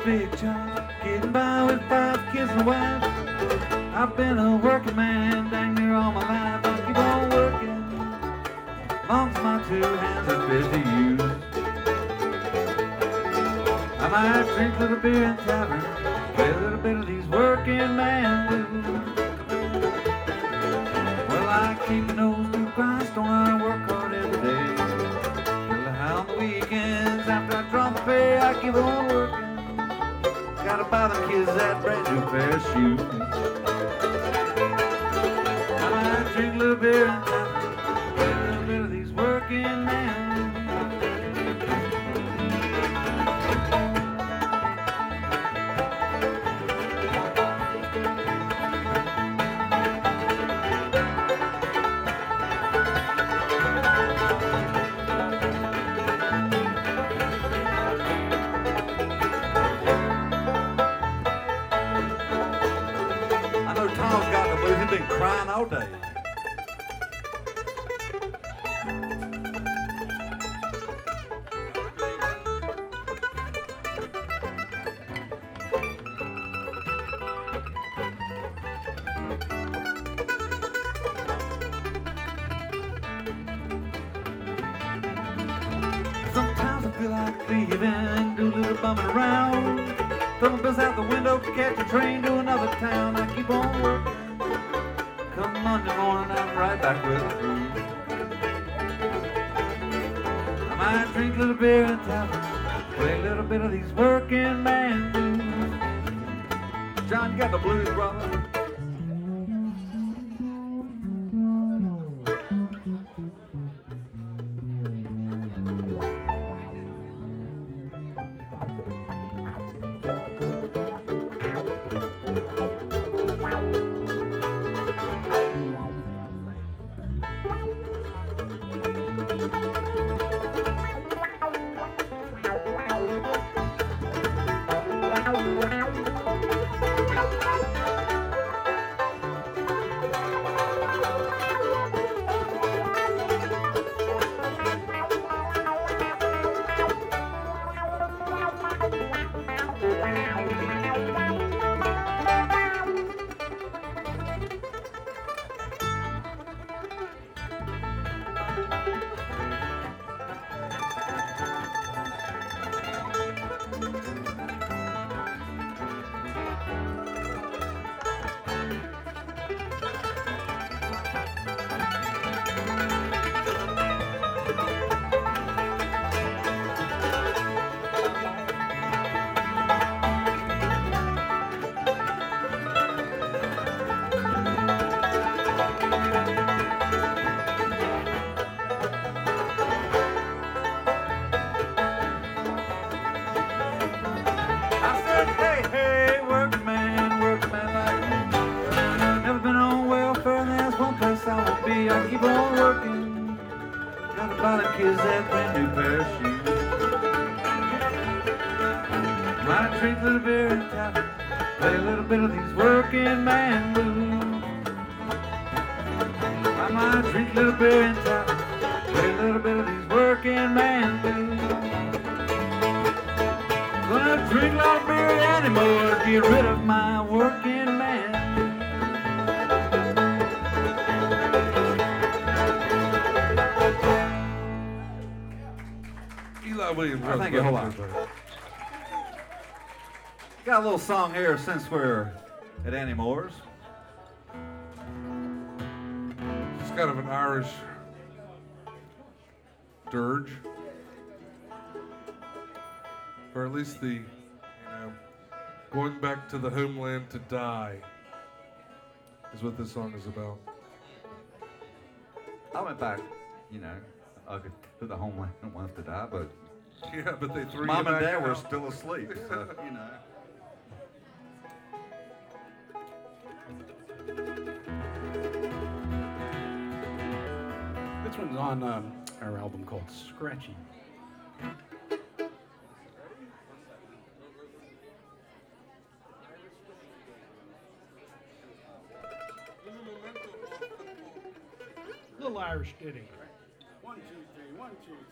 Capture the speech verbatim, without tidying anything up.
big job, getting by with five kids and a wife. I've been a working man dang near all my life. I keep on working, long as my two hands are fit to use. I might drink a little beer in tavern, play a little bit of these working man blues. Well, I keep my nose to the grindstone, I work hard every day. On the weekends, after I draw the pay, I keep on working. Gotta buy the kids that brand new pair of shoes. I might drink a little beer and play a little bit of these working men. Tom's got the blues. He's been crying all day. Sometimes I feel like leaving, do a little bumming around. Throw my bills out the window, catch a train to another town. I keep on working. Come Monday morning, I'm right back with the crew. I might drink a little beer and tavern, play a little bit of these working man blues. John, you got the blues, brother? I keep on working. Gotta buy the kids that brand new pair of shoes. Might drink a little beer and tavern, play a little bit of these working man blues. I might drink a little beer and tavern, play a little bit of these working man blues. Gonna drink a lot of beer anymore, get rid of my working man. Williams. I think hold on. Got a little song here since we're at Annie Moore's. It's kind of an Irish dirge, or at least the, you know, going back to the homeland to die is what this song is about. I went back, you know, uh, to the homeland once to die, but yeah, but they threw Mom you and back Dad out. were still asleep, so, you know. This one's on um, our album called Scratchy. Little Irish ditty. One, two, three, one, two, three.